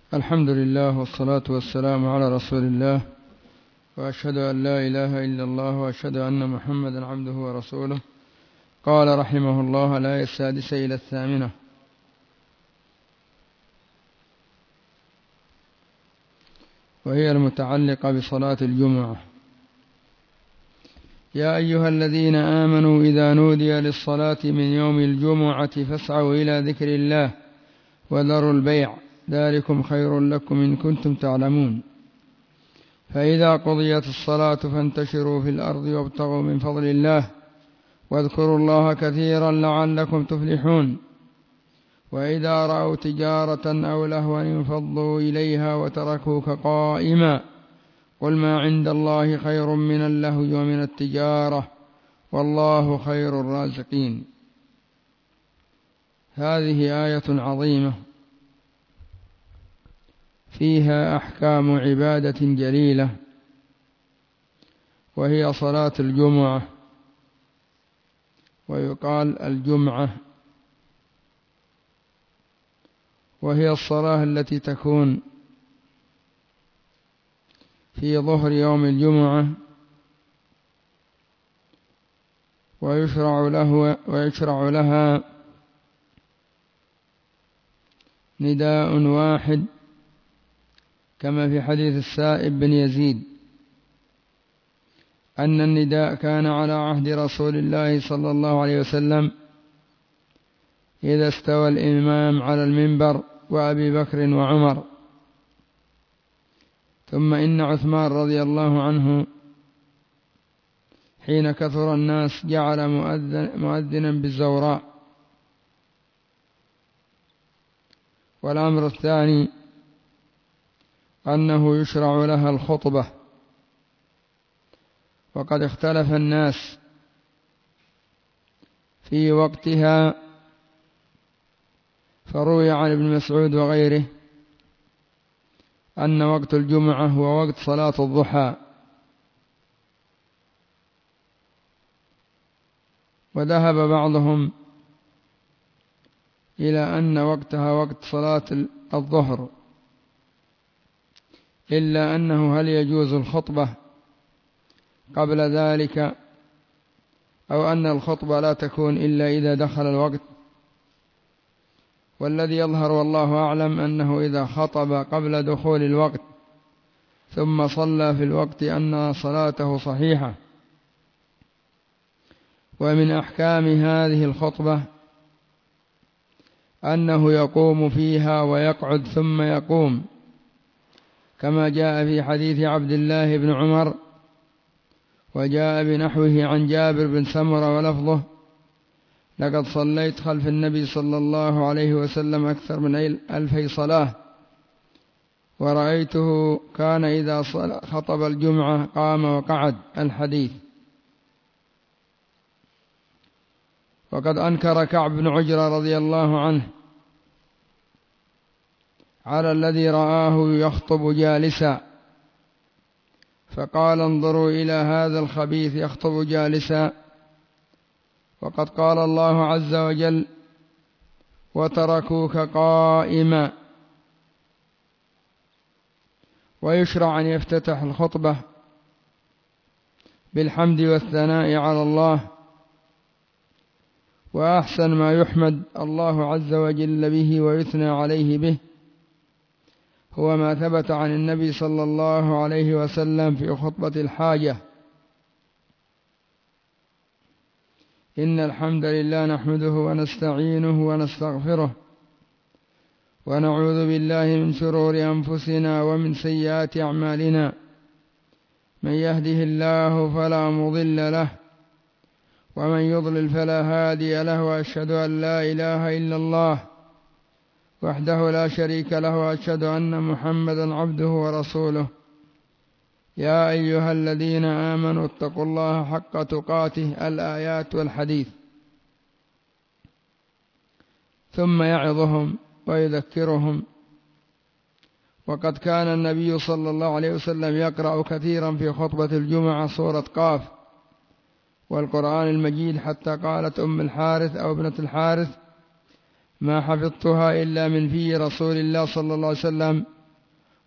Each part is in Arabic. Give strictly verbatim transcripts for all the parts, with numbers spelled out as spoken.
الحمد لله والصلاة والسلام على رسول الله، وأشهد أن لا إله إلا الله، وأشهد أن محمدا عبده ورسوله. قال رحمه الله: الآية السادسة إلى الثامنة. وهي المتعلقة بصلاة الجمعة. يا أيها الذين آمنوا إذا نودي للصلاة من يوم الجمعة فاسعوا إلى ذكر الله وذروا البيع، ذلكم خير لكم إن كنتم تعلمون. فإذا قضيت الصلاة فانتشروا في الأرض وابتغوا من فضل الله واذكروا الله كثيرا لعلكم تفلحون. وإذا رأوا تجارة أو لهوا انفضوا إليها وتركوك قائما، قل ما عند الله خير من اللهو ومن التجارة والله خير الرازقين. هذه آية عظيمة فيها أحكام عبادة جليلة، وهي صلاة الجمعة، ويقال الجمعة، وهي الصلاة التي تكون في ظهر يوم الجمعة، ويشرع له ويشرع لها نداء واحد، كما في حديث السائب بن يزيد أن النداء كان على عهد رسول الله صلى الله عليه وسلم إذا استوى الإمام على المنبر وأبي بكر وعمر. ثم إن عثمان رضي الله عنه حين كثر الناس جعل مؤذن مؤذنا بالزوراء. والأمر الثاني أنه يشرع لها الخطبة، وقد اختلف الناس في وقتها، فروي عن ابن مسعود وغيره أن وقت الجمعة هو وقت صلاة الضحى، وذهب بعضهم إلى أن وقتها وقت صلاة الظهر، إلا أنه هل يجوز الخطبة قبل ذلك، أو أن الخطبة لا تكون إلا إذا دخل الوقت. والذي يظهر والله أعلم أنه إذا خطب قبل دخول الوقت ثم صلى في الوقت أن صلاته صحيحة. ومن أحكام هذه الخطبة أنه يقوم فيها ويقعد ثم يقوم، كما جاء في حديث عبد الله بن عمر، وجاء بنحوه عن جابر بن سمرة ولفظه: لقد صليت خلف النبي صلى الله عليه وسلم أكثر من ألفي صلاة، ورأيته كان إذا خطب الجمعة قام وقعد. الحديث. وقد أنكر كعب بن عجرة رضي الله عنه على الذي رآه يخطب جالسا، فقال: انظروا إلى هذا الخبيث يخطب جالسا، وقد قال الله عز وجل: وتركوك قائما. ويشرع أن يفتتح الخطبة بالحمد والثناء على الله، وأحسن ما يحمد الله عز وجل به ويثنى عليه به هو ما ثبت عن النبي صلى الله عليه وسلم في خطبة الحاجة: إن الحمد لله نحمده ونستعينه ونستغفره ونعوذ بالله من شرور أنفسنا ومن سيئات أعمالنا، من يهده الله فلا مضل له ومن يضلل فلا هادي له، وأشهد أن لا إله إلا الله وحده لا شريك له، وأشهد أن محمدا عبده ورسوله. يا أيها الذين آمنوا اتقوا الله حق تقاته. الآيات والحديث. ثم يعظهم ويذكرهم. وقد كان النبي صلى الله عليه وسلم يقرأ كثيرا في خطبة الجمعة سورة قاف والقرآن المجيد، حتى قالت أم الحارث أو ابنة الحارث: ما حفظتها إلا من في رسول الله صلى الله عليه وسلم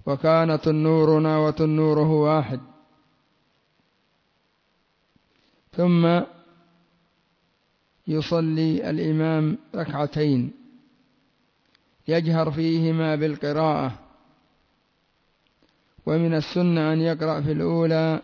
وكان تنورنا وتنوره واحد. ثم يصلي الإمام ركعتين يجهر فيهما بالقراءة، ومن السنة أن يقرأ في الأولى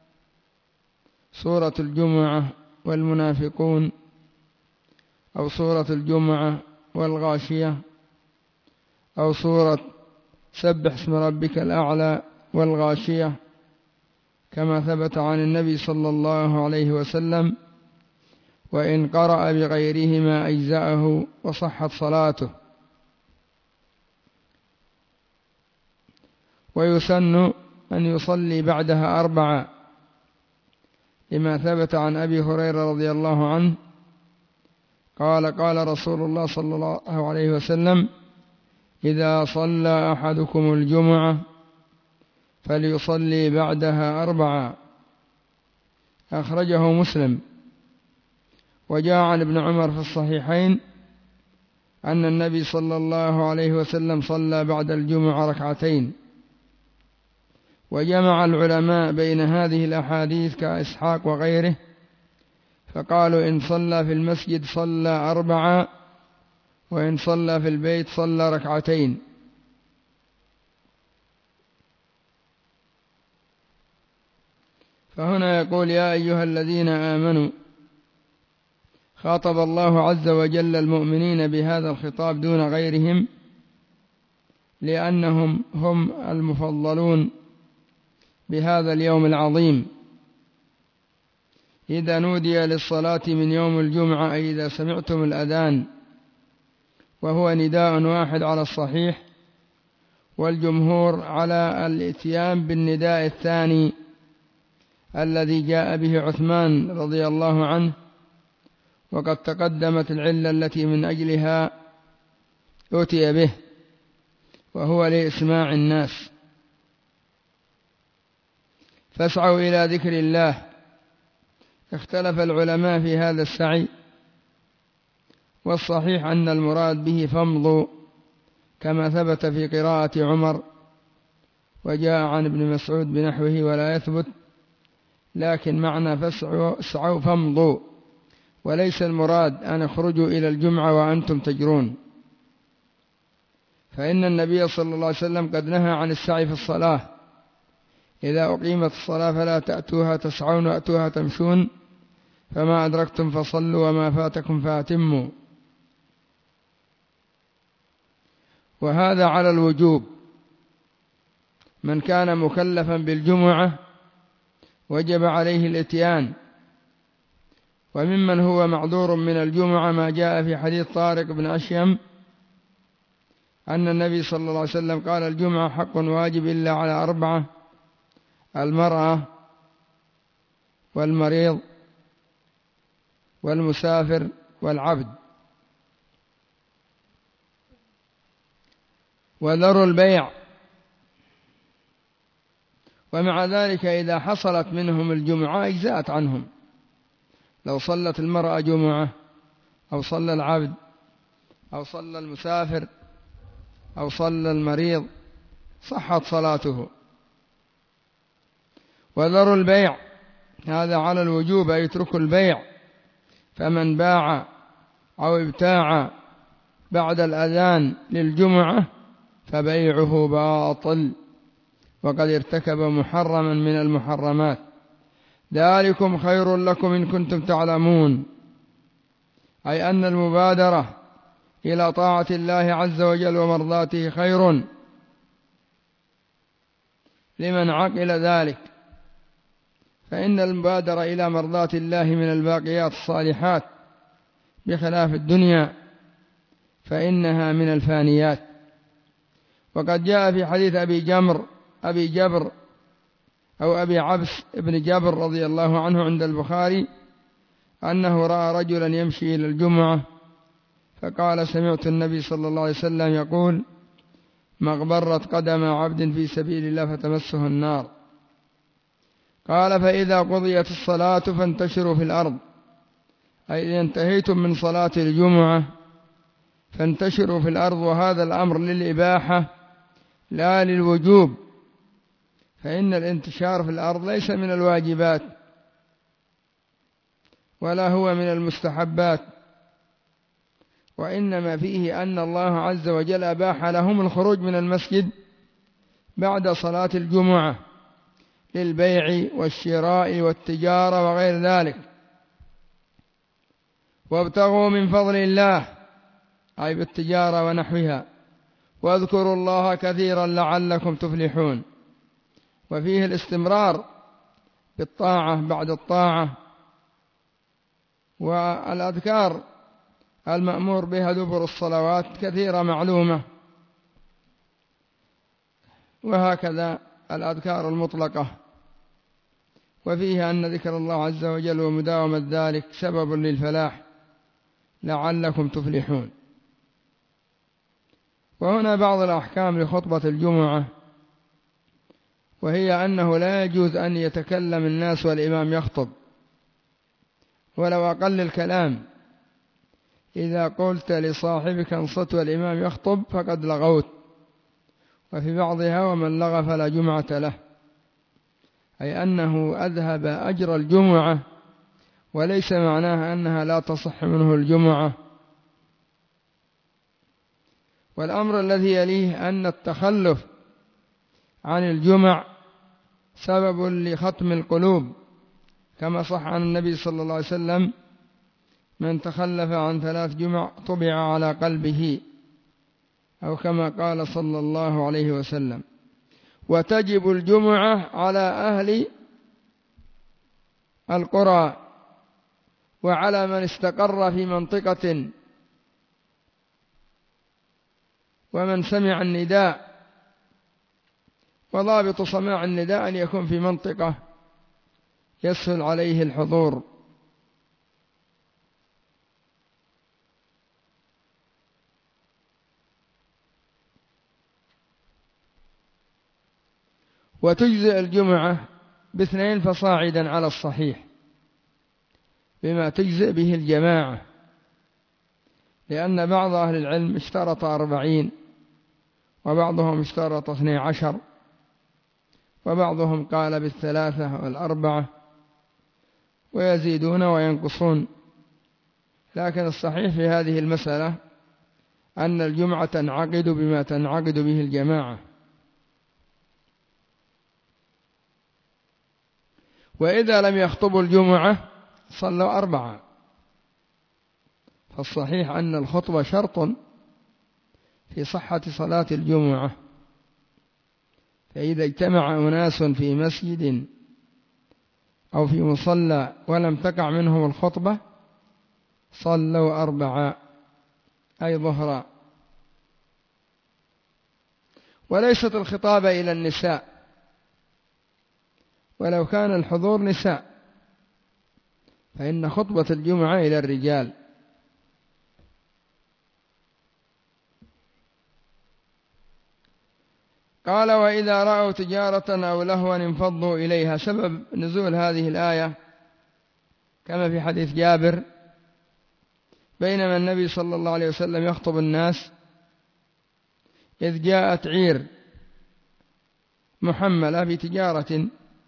سورة الجمعة والمنافقون، أو سورة الجمعة والغاشية، أو سورة سبح اسم ربك الأعلى والغاشية، كما ثبت عن النبي صلى الله عليه وسلم، وإن قرأ بغيرهما أجزأه وصحت صلاته. ويسن أن يصلي بعدها أربعة، لما ثبت عن أبي هريرة رضي الله عنه قال قال رسول الله صلى الله عليه وسلم: إذا صلى أحدكم الجمعة فليصلي بعدها أربعة. أخرجه مسلم. وجاء عن ابن عمر في الصحيحين أن النبي صلى الله عليه وسلم صلى بعد الجمعة ركعتين. وجمع العلماء بين هذه الأحاديث كإسحاق وغيره، فقالوا إن صلى في المسجد صلى أربعة، وإن صلى في البيت صلى ركعتين. فهنا يقول: يا أيها الذين آمنوا، خاطب الله عز وجل المؤمنين بهذا الخطاب دون غيرهم، لأنهم هم المفضلون بهذا اليوم العظيم. إذا نودي للصلاة من يوم الجمعة، أي إذا سمعتم الأذان، وهو نداء واحد على الصحيح، والجمهور على الإتيان بالنداء الثاني الذي جاء به عثمان رضي الله عنه، وقد تقدمت العلة التي من أجلها أتي به، وهو لإسماع الناس. فاسعوا إلى ذكر الله. اختلف العلماء في هذا السعي، والصحيح أن المراد به فامضوا، كما ثبت في قراءة عمر، وجاء عن ابن مسعود بنحوه ولا يثبت، لكن معنى فاسعوا فامضوا، وليس المراد أن اخرجوا إلى الجمعة وأنتم تجرون، فإن النبي صلى الله عليه وسلم قد نهى عن السعي في الصلاة: إذا أقيمت الصلاة فلا تأتوها تسعون وأتوها تمشون، فما أدركتم فصلوا وما فاتكم فأتموا. وهذا على الوجوب. من كان مكلفا بالجمعة وجب عليه الإتيان. وممن هو معذور من الجمعة ما جاء في حديث طارق بن أشيم أن النبي صلى الله عليه وسلم قال: الجمعة حق واجب إلا على أربعة: المرأة والمريض والمسافر والعبد. وذروا البيع. ومع ذلك إذا حصلت منهم الجمعة أجزأت عنهم. لو صلت المرأة جمعة، أو صلى العبد، أو صلى المسافر، أو صلى المريض، صحت صلاته. وذروا البيع، هذا على الوجوب، أي اتركوا البيع. فمن باع أو ابتاع بعد الأذان للجمعة فبيعه باطل، وقد ارتكب محرما من المحرمات. ذلكم خير لكم إن كنتم تعلمون، أي أن المبادرة إلى طاعة الله عز وجل ومرضاته خير لمن عقل ذلك، فإن المبادرة إلى مرضاة الله من الباقيات الصالحات، بخلاف الدنيا فإنها من الفانيات. وقد جاء في حديث أبي جمر أبي جبر أو أبي عبس ابن جبر رضي الله عنه عند البخاري أنه رأى رجلا يمشي إلى الجمعة فقال: سمعت النبي صلى الله عليه وسلم يقول: مغبرت قدم عبد في سبيل الله فتمسه النار. قال: فإذا قضيت الصلاة فانتشروا في الأرض، أي إذا انتهيتم من صلاة الجمعة فانتشروا في الأرض. وهذا الأمر للإباحة لا للوجوب، فإن الانتشار في الأرض ليس من الواجبات ولا هو من المستحبات، وإنما فيه أن الله عز وجل أباح لهم الخروج من المسجد بعد صلاة الجمعة للبيع والشراء والتجارة وغير ذلك. وابتغوا من فضل الله، أي بالتجارة ونحوها، واذكروا الله كثيرا لعلكم تفلحون. وفيه الاستمرار بالطاعة بعد الطاعة، والأذكار المأمور بها دبر الصلوات كثيرة معلومة، وهكذا الأذكار المطلقة. وفيه أن ذكر الله عز وجل ومداومة ذلك سبب للفلاح لعلكم تفلحون. وهنا بعض الأحكام لخطبة الجمعة، وهي أنه لا يجوز أن يتكلم الناس والإمام يخطب ولو أقل الكلام. إذا قلت لصاحبك انصت والإمام يخطب فقد لغوت. وفي بعضها ومن لغى فلا جمعة له، أي أنه أذهب أجر الجمعة، وليس معناها أنها لا تصح منه الجمعة. والأمر الذي يليه أن التخلف عن الجمع سبب لختم القلوب، كما صح عن النبي صلى الله عليه وسلم: من تخلف عن ثلاث جمع طبع على قلبه، أو كما قال صلى الله عليه وسلم. وتجب الجمعة على أهل القرى وعلى من استقر في منطقة، ومن سمع النداء. وضابط سماع النداء أن يكون في منطقة يسهل عليه الحضور. وتجزئ الجمعة باثنين فصاعدا على الصحيح، بما تجزئ به الجماعة، لأن بعض أهل العلم اشترط أربعين، وبعضهم اشترط اثني عشر، وبعضهم قال بالثلاثة والأربعة، ويزيدون وينقصون. لكن الصحيح في هذه المسألة أن الجمعة تنعقد بما تنعقد به الجماعة. وإذا لم يخطبوا الجمعة صلوا أربعة. فالصحيح أن الخطبة شرط في صحة صلاة الجمعة، فإذا اجتمع أناس في مسجد أو في مصلى ولم تقع منهم الخطبة صلوا أربعة، أي ظهرا. وليست الخطابة إلى النساء، ولو كان الحضور نساء فإن خطبة الجمعة إلى الرجال. قال: وإذا رأوا تجارة أو لهوا انفضوا إليها. سبب نزول هذه الآية كما في حديث جابر: بينما النبي صلى الله عليه وسلم يخطب الناس إذ جاءت عير محملة بتجارة،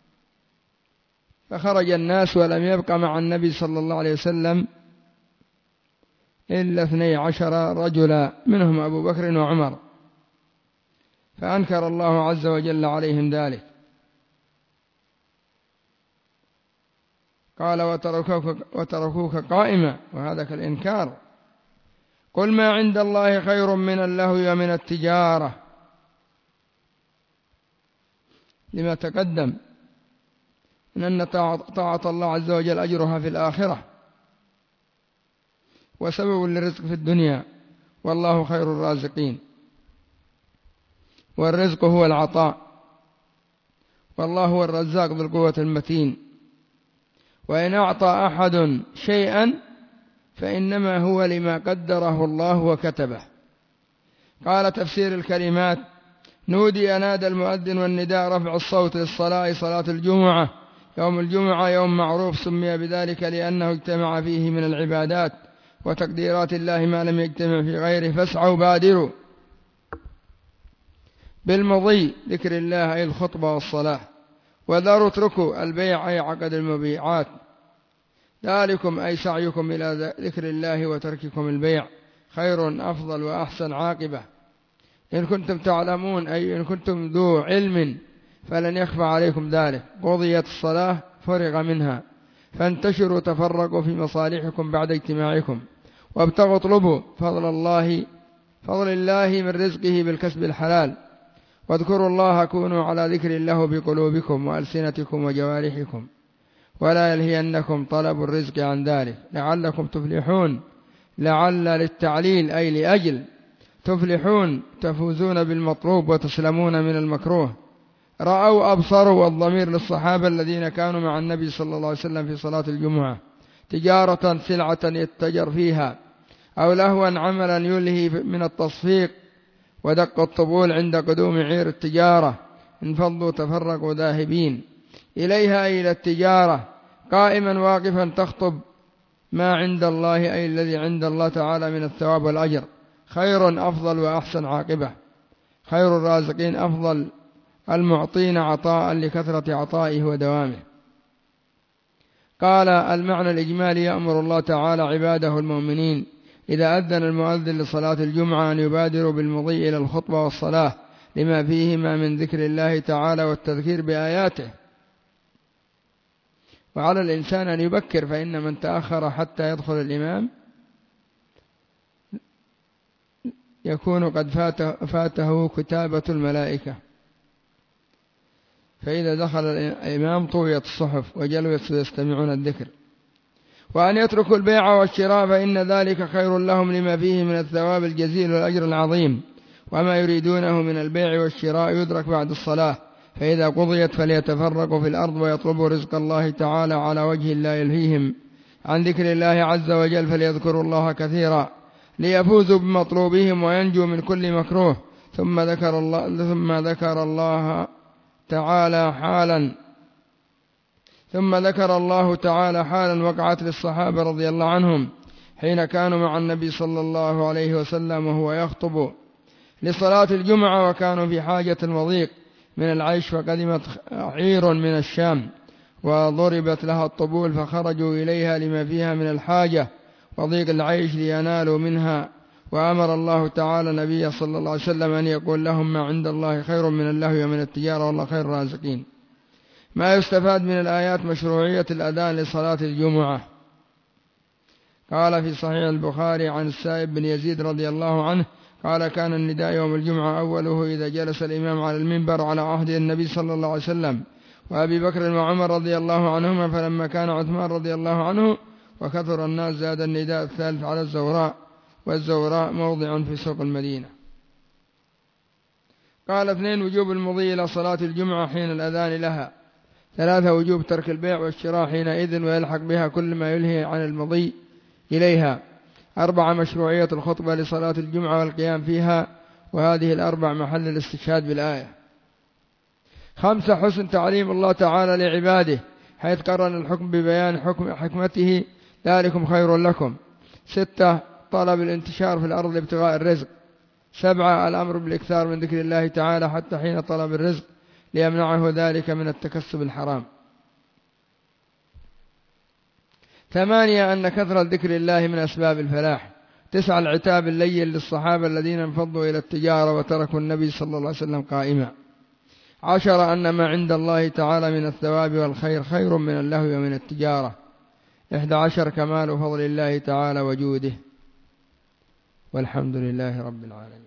فخرج الناس ولم يبق مع النبي صلى الله عليه وسلم إلا اثني عشر رجلا، منهم أبو بكر وعمر، فأنكر الله عز وجل عليهم ذلك. قال: وتركوك, وتركوك قائمة، وهذا كالإنكار. قل ما عند الله خير من اللهو ومن التجارة، لما تقدم من أن طاعة الله عز وجل أجرها في الآخرة وسبب للرزق في الدنيا، والله خير الرازقين. والرزق هو العطاء، والله هو الرزاق ذو القوة المتين. وإن أعطى أحد شيئا فإنما هو لما قدره الله وكتبه. قال تفسير الكلمات: نودي نادى المؤذن والنداء رفع الصوت للصلاة، صلاة الجمعة. يوم الجمعة يوم معروف سمي بذلك لأنه اجتمع فيه من العبادات وتقديرات الله ما لم يجتمع في غيره، فاسعوا بادروا. بالمضي ذكر الله أي الخطبة والصلاة، وذروا اتركوا البيع أي عقد المبيعات، ذلكم أي سعيكم إلى ذكر الله وترككم البيع خير أفضل وأحسن عاقبة. إن كنتم تعلمون أي إن كنتم ذو علم فلن يخفى عليكم ذلك. قضيت الصلاة فرغ منها، فانتشروا تفرقوا في مصالحكم بعد اجتماعكم، وابتغوا اطلبوا فضل الله فضل الله من رزقه بالكسب الحلال، واذكروا الله كونوا على ذكر الله بقلوبكم وألسنتكم وجوارحكم، ولا يلهينكم طلب الرزق عن ذلك لعلكم تفلحون. لعل للتعليل أي لأجل تفلحون، تفوزون بالمطلوب وتسلمون من المكروه. رأوا أبصروا، والضمير للصحابة الذين كانوا مع النبي صلى الله عليه وسلم في صلاة الجمعة، تجارة سلعة يتجر فيها، أو لهوا عملا يلهي من التصفيق ودق الطبول عند قدوم عير التجارة، انفضوا تفرقوا ذاهبين إليها أي إلى التجارة، قائما واقفا تخطب ما عند الله أي الذي عند الله تعالى من الثواب والأجر خير أفضل وأحسن عاقبة. خير الرازقين أفضل المعطين عطاء لكثرة عطائه ودوامه. قال المعنى الإجمالي يأمر الله تعالى عباده المؤمنين إذا أذن المؤذن لصلاة الجمعة أن يبادروا بالمضي إلى الخطبة والصلاة لما فيهما من ذكر الله تعالى والتذكير بآياته. وعلى الإنسان أن يبكر، فإن من تأخر حتى يدخل الإمام يكون قد فاته, فاته كتابة الملائكة، فإذا دخل الإمام طويت الصحف وجلوا يستمعون الذكر. وأن يتركوا البيع والشراء فإن ذلك خير لهم لما فيه من الثواب الجزيل والأجر العظيم، وما يريدونه من البيع والشراء يدرك بعد الصلاة، فإذا قضيت فليتفرقوا في الأرض ويطلبوا رزق الله تعالى على وجه لا يلهيهم عن ذكر الله عز وجل، فليذكروا الله كثيرا ليفوزوا بمطلوبهم وينجوا من كل مكروه. ثم ذكر الله ثم ذكر الله تعالى حالا ثم ذكر الله تعالى حالا وقعت للصحابة رضي الله عنهم حين كانوا مع النبي صلى الله عليه وسلم وهو يخطب لصلاة الجمعة، وكانوا في حاجة وضيق من العيش، فقدمت عير من الشام وضربت لها الطبول، فخرجوا إليها لما فيها من الحاجة وضيق العيش لينالوا منها. وأمر الله تعالى النبي صلى الله عليه وسلم أن يقول لهم ما عند الله خير من اللهو ومن التجارة والله خير الرازقين. ما يستفاد من الآيات مشروعية الأذان لصلاة الجمعة. قال في صحيح البخاري عن السائب بن يزيد رضي الله عنه قال كان النداء يوم الجمعة أوله إذا جلس الإمام على المنبر على عهد النبي صلى الله عليه وسلم وأبي بكر وعمر رضي الله عنهما، فلما كان عثمان رضي الله عنه وكثر الناس زاد النداء الثالث على الزوراء، والزوراء موضع في سوق المدينة. قال اثنين وجوب المضي إلى صلاة الجمعة حين الأذان لها. ثلاثة وجوب ترك البيع والشراء حينئذ ويلحق بها كل ما يلهي عن المضي إليها. أربعة مشروعية الخطبة لصلاة الجمعة والقيام فيها، وهذه الأربع محل الاستشهاد بالآية. خمسة حسن تعليم الله تعالى لعباده حيث قرن الحكم ببيان حكم حكمته ذلكم خير لكم. ستة طلب الانتشار في الأرض لابتغاء الرزق. سبعة الأمر بالإكثار من ذكر الله تعالى حتى حين طلب الرزق ليمنعه ذلك من التكسب الحرام. ثمانية أن كثرة ذكر الله من أسباب الفلاح. تسعة العتاب اللين للصحابة الذين انفضوا إلى التجارة وتركوا النبي صلى الله عليه وسلم قائما. عشرة أن ما عند الله تعالى من الثواب والخير خير من اللهو ومن التجارة. إحدى عشر كمال فضل الله تعالى وجوده. والحمد لله رب العالمين.